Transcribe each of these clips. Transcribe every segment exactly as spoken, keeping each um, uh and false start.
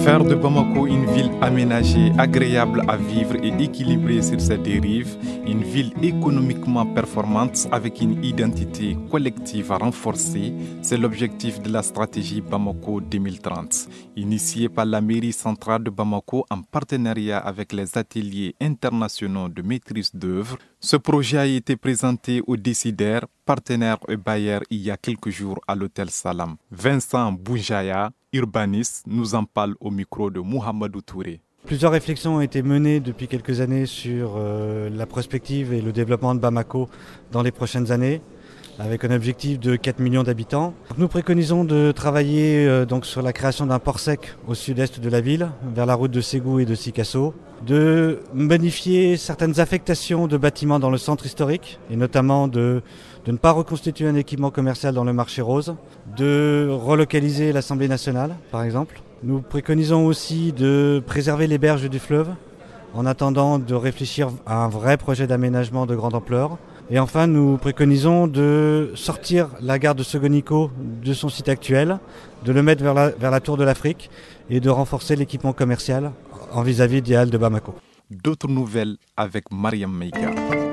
Faire de Bamako une ville aménagée, agréable à vivre et équilibrée sur ses dérives, une ville économiquement performante avec une identité collective à renforcer, c'est l'objectif de la stratégie Bamako deux mille trente. Initiée par la mairie centrale de Bamako en partenariat avec les ateliers internationaux de maîtrise d'œuvre, ce projet a été présenté aux décideurs, partenaires et bailleurs il y a quelques jours à l'hôtel Salam. Vincent Bounjaya, urbaniste, nous en parle au micro de Mohamedou Touré. Plusieurs réflexions ont été menées depuis quelques années sur euh, la prospective et le développement de Bamako dans les prochaines années, avec un objectif de quatre millions d'habitants. Nous préconisons de travailler euh, donc sur la création d'un port sec au sud-est de la ville, vers la route de Ségou et de Sikasso, de modifier certaines affectations de bâtiments dans le centre historique, et notamment de, de ne pas reconstituer un équipement commercial dans le marché rose, de relocaliser l'Assemblée nationale, par exemple. Nous préconisons aussi de préserver les berges du fleuve, en attendant de réfléchir à un vrai projet d'aménagement de grande ampleur. Et enfin, nous préconisons de sortir la gare de Sogoniko de son site actuel, de le mettre vers la, vers la Tour de l'Afrique et de renforcer l'équipement commercial en vis-à-vis des halles de Bamako. D'autres nouvelles avec Mariam Meïga.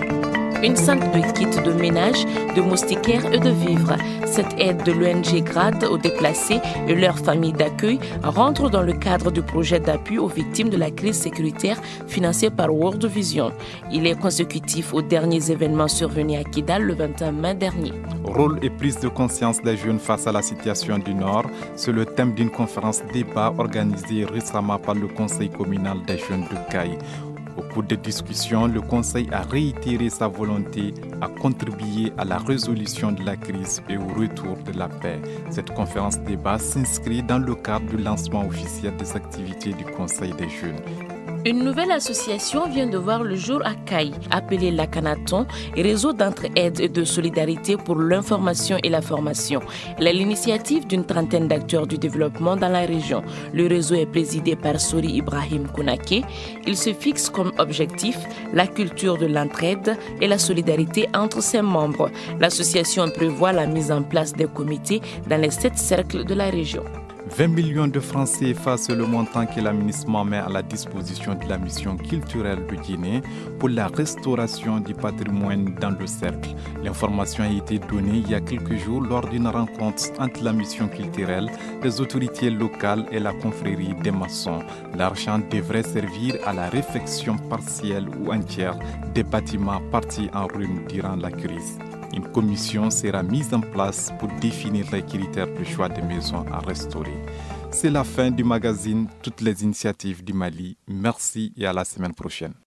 Une salle de kits de ménage, de moustiquaires et de vivres. Cette aide de l'O N G GRAD aux déplacés et leurs familles d'accueil rentre dans le cadre du projet d'appui aux victimes de la crise sécuritaire financé par World Vision. Il est consécutif aux derniers événements survenus à Kidal le vingt et un mai dernier. Rôle et prise de conscience des jeunes face à la situation du Nord, c'est le thème d'une conférence débat organisée récemment par le Conseil communal des jeunes de Caille. Au cours des discussions, le Conseil a réitéré sa volonté à contribuer à la résolution de la crise et au retour de la paix. Cette conférence débat s'inscrit dans le cadre du lancement officiel des activités du Conseil des jeunes. Une nouvelle association vient de voir le jour à Caille, appelée l'Akanaton, réseau d'entraide et de solidarité pour l'information et la formation. Elle est l'initiative d'une trentaine d'acteurs du développement dans la région. Le réseau est présidé par Sori Ibrahim Kounake. Il se fixe comme objectif la culture de l'entraide et la solidarité entre ses membres. L'association prévoit la mise en place des comités dans les sept cercles de la région. vingt millions de francs C F A, c'est le montant que l'aménagement met à la disposition de la mission culturelle de Guinée pour la restauration du patrimoine dans le cercle. L'information a été donnée il y a quelques jours lors d'une rencontre entre la mission culturelle, les autorités locales et la confrérie des maçons. L'argent devrait servir à la réfection partielle ou entière des bâtiments partis en ruine durant la crise. Une commission sera mise en place pour définir les critères de choix des maisons à restaurer. C'est la fin du magazine Toutes les initiatives du Mali. Merci et à la semaine prochaine.